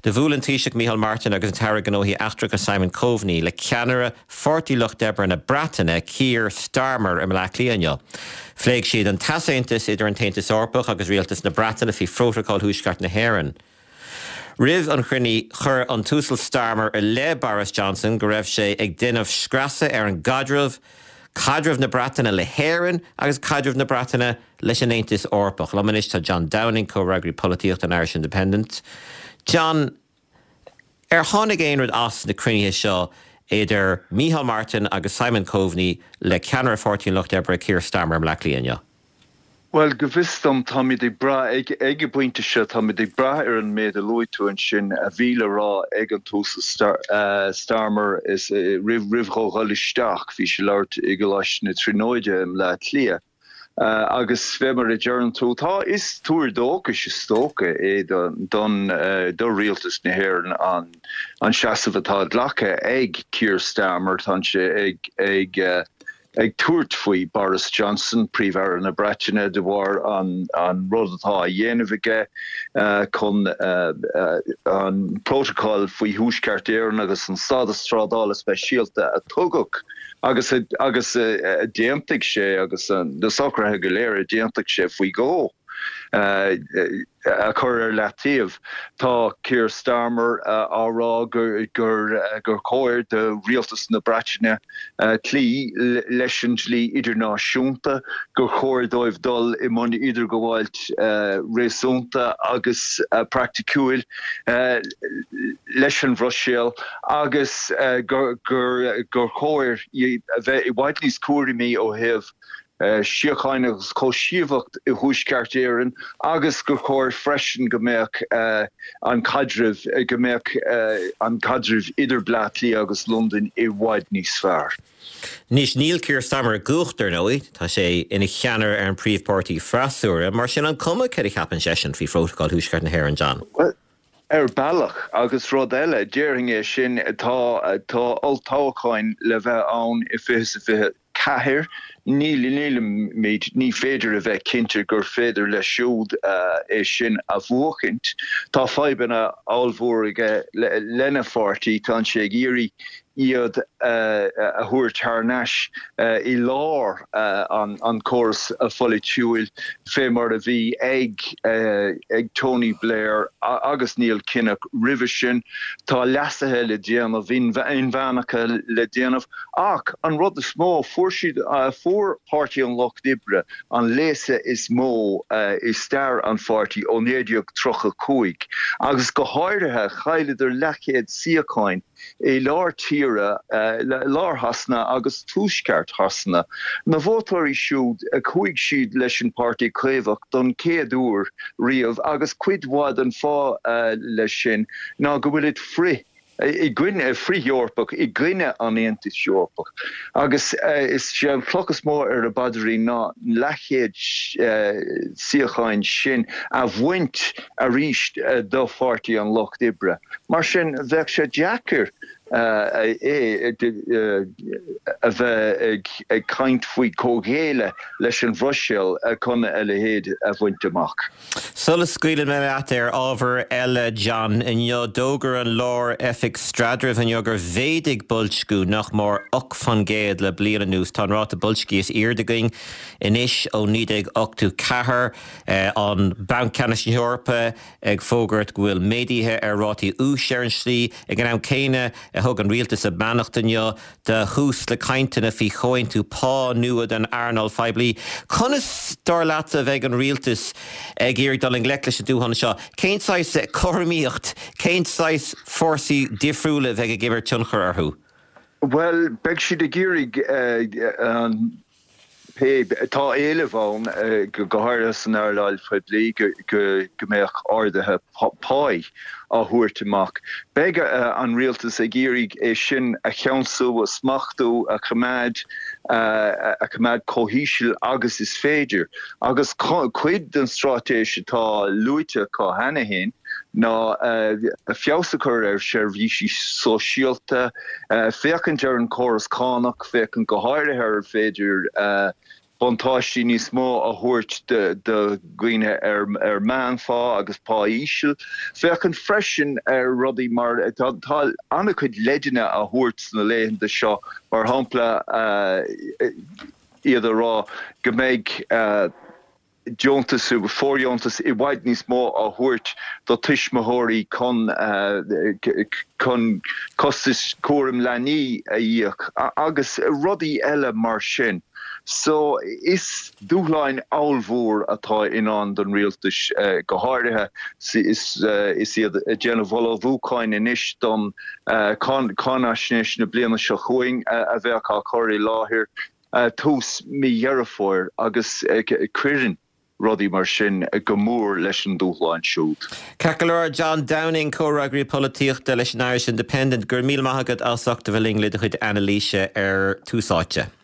De bhualann Taoiseach Micheál Martin agus Tara Gnóthaí Aistriúcha Simon Coveney le ceannaire Forty Loch Deborah na Bratainine Keir Starmer im Leath Líonadh. Phléigh siad an tasaontas idir an taontas orpach agus rialtas na Bratainine fi fróthaáil thuaisceart na hÉireann. Rih an chruinní chur an túsal Starmer le Boris Johnson go raibh sé ag duinmh scrasa an Gadribh na Bratainine le hÉireann agus Cadribh na Bratainine leis an aontas orpach. Lomanis tá John Downing co-reagri políocht an Irish Independent. John, tháinig éonrad as na cruinithe seo idir Micheál Martin agus Simon Coveney le ceannaire Forty Loch Deborah Keir Starmer im Leath Líonadh. Well, govistam táid ag bra ag buinte se táid ag bra an méid a loitú an sin a bhíle rá ag an túsa Starmer is rihó ghalisteach hí se leart ag go leis na tríóide im Leath Lia. Agus bheimar a deireann tú tá is túair dócha se stócha é don rialtas na hÉireann an seasamh atá dlacha ag Keir Starmer tá sé ag tuairt faoi Boris Johnson príomhhear na Bratainine de bhar an rud atá a dhéanamh aige chun an protocol faoi thuaisceart éireann agus an stáda strádála speisialta a tugach agus déamtaigh sé agus na sacrathe go léir déamtaigh sé faoi go. A chur letíomh tá Keir Starmer árá gur chóir de rialtas na Bratainine tlí leis an dlí idirnáisiúnta gur chóir dóibh dul I mun idir go bhailt réasúnta agus practicúil leis an bhroisial agus gur chóir bheith I bhaid níos cuairimí ó thaobh siocháinegus có síomhacht I thuaisceart éireann agus gur chóir freisin go mbeadh an Cadribh idir Leath Lia agus London I bhaid níos fearr. Níos níl Keir Starmer gúachtar nóí, tá sé ina cheannaire ar an príomhpáirtí freasúra, mar sin an cuma cead ceapan sesin fí fróthaáil thuaisceart na hÉireann, John. Well, Ballach agus rud eile déiring é sin tá oltáchain le bheith ann I fihe caithear ní féidir a bheith cinnte gur féidir le siúd é sin a bhuachint. Tá feibanna áilmhór aige lena fortí tá sé géirí iad a thuair tarneis I lár an córas a folitiúil fé mar a bhí ag Tony Blair agus Neil Kinnock ribhe sin tá leasathe le déanamh inmheannacha le déanamh ach an rud is mó fuór Party an Loch Dibre an léise is mó is stair an fortí ónéideoch trocha cuaig agus go háirithe chaileidir lechéad siacáin I lár tíre lár hasna agus túisceart hasna. Na bhótóirí siúd a chuig siad leis an Party Cléimeach don céadúr riamh agus cuidhád an fá leis sin ná go bhfuil it frith. I gcuine frí Eorpach, I gcuine an Aontas Eorpach. Agus is sé an flochas mór ar a badarí ná lechéad siacháin sin a bhaint a ríist do Forty an Loch Dibre. Mar sin bheadh sé deacair a bheith ag caint faoi cógéile leis an bhroisial chuna eile héad a bhaint amach. Sulas scuileann me leat ar ábhar eile, John, in dógur an lár effic Stradribh an gur bhéidig bultcú nach mór 8 fan géad le bliana nús tá ráta bultcí is iardaing inis ó 1984 an Bank Canis Eorpa ag fógart bhfuil médaithe ar rátaí úsar an slí ag an céine a thug an rialtas a banachtainne de chús le cainteanna fí choin tú pá nuad an Arnold Feiblí. Conas dar leat a bheith an rialtas ag iar dal an gleiclis a dúhanna seo. Céintáis choirmíocht, céintáis fórsaí difriúla bheith a gibir tionchar arthú? Well, beg si de géirig tá éilehán go gairas an airláil Feiblí go méach ordathe páid a thuairteach. Beg an rialtas a géirig é sin a cheansu a smachtú a chumad cóhíisiil agus is féidir. Agus cuid den stratéise tá luite cá hanahéin ná a fiosachar ar seirbhísí sóisialta fécinn ar an choras cánach fécinn go háirithe ar féidir bontáistí níos mó a thuirt de gcuine ar meánfá agus páíisiil. Fechan freisin ar rudaí mar tá anna chuid leideanna a thuirt na léhan de seo mar hampla iad a rá go méid Jontas fórjontas I bhaid níos mó a thuirt do tuismathirí chun costas cuarim leanaí a dhéach agus rudaí eile mar sin. So is dúchláin áilmhór atá inán don rialtas go háirithe is iad déanamh bhfuil inis don cánaisnis na bliana seo chuing a bheith á choirí láthir tús mídhearafóir agus cuireann rudaí mar sin go mór leis an dúchláin siúd. Cacalóir John Downing córagraí políochta leis an Irish Independent gur míle maithagad alsachta bhfuil le chuid Annalise ar túsáite.